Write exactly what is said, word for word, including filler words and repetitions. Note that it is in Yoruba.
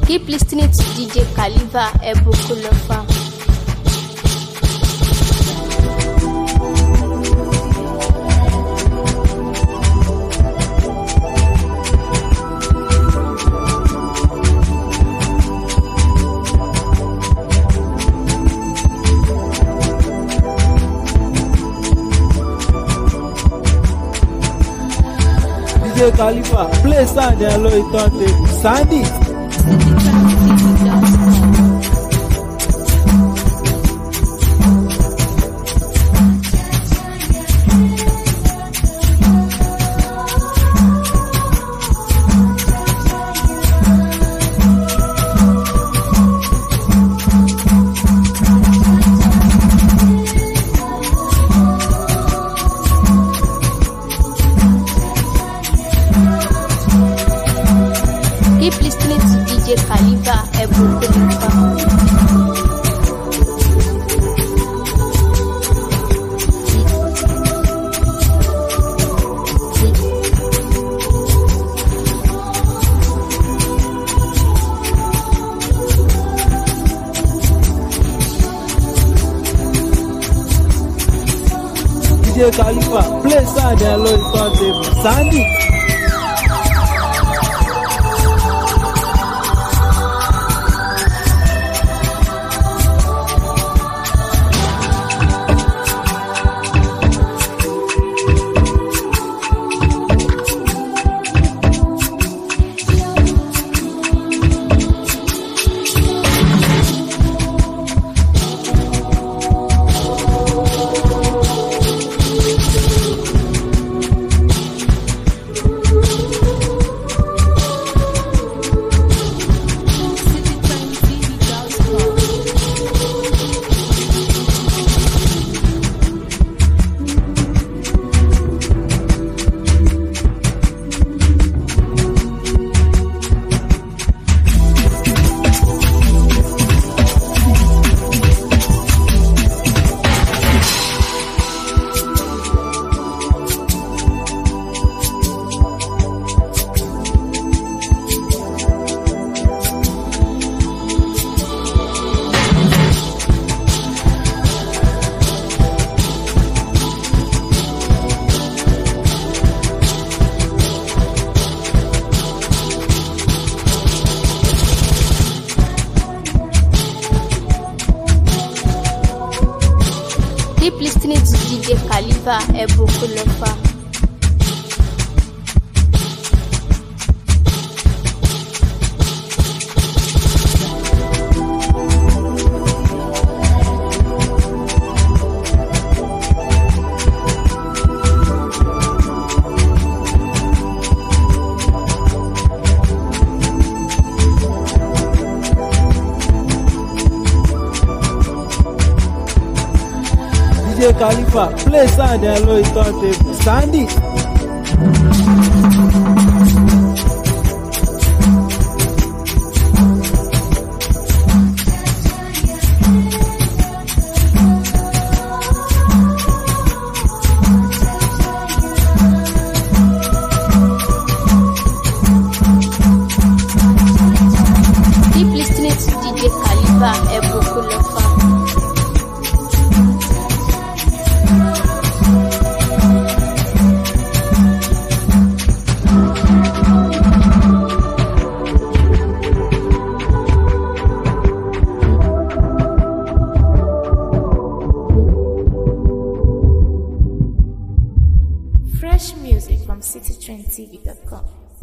Keep listening to D J Khalifa Ebukolofa. D J Khalifa, play sound and low turntable. Sandy. Keep listening to D J Khalifa Ebukolofa. D J Khalifa, play sound and low turntable. Sandy. Keep listening to D J Khalifa Ebukolofa. D J Khalifa, play sound and low turntable. Sandy. Keep listening to D J Khalifa Ebukolofa. Fresh music from city trend T V dot com.